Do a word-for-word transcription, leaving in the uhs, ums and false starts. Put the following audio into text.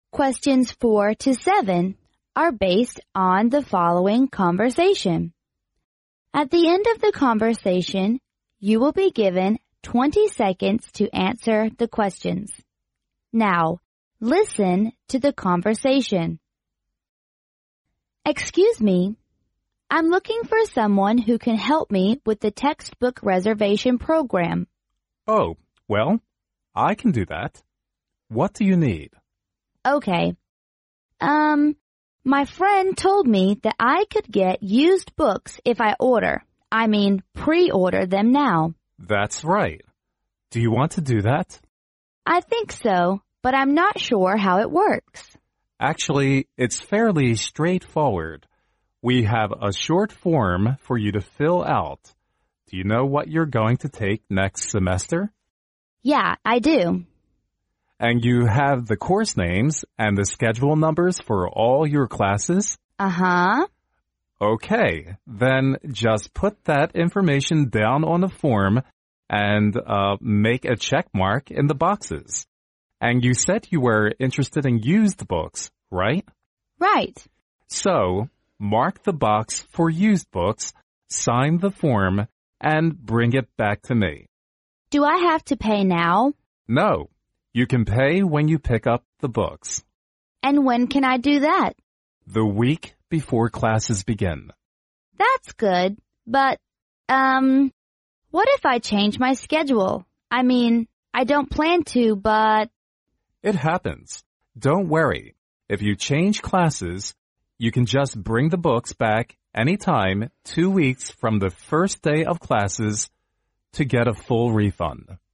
Questions four to seven are based on the following conversation. At the end of the conversation, you will be given twenty seconds to answer the questions. Now, listen to the conversation. Excuse me, I'm looking for someone who can help me with the textbook reservation program. Oh, well, I can do that. What do you need? Okay. Um, my friend told me that I could get used books if I order. I mean, pre-order them now. That's right. Do you want to do that? I think so, but I'm not sure how it works. Actually, it's fairly straightforward. We have a short form for you to fill out. Do you know what you're going to take next semester? Yeah, I do. And you have the course names and the schedule numbers for all your classes? Uh-huh. Okay, then just put that information down on the form and uh, make a check mark in the boxes. And you said you were interested in used books, right? Right. So, mark the box for used books, sign the form, and bring it back to me. Do I have to pay now? No. You can pay when you pick up the books. And when can I do that? The week before classes begin. That's good, but, um, what if I change my schedule? I mean, I don't plan to, but... It happens. Don't worry. If you change classes, you can just bring the books back anytime two weeks from the first day of classes to get a full refund.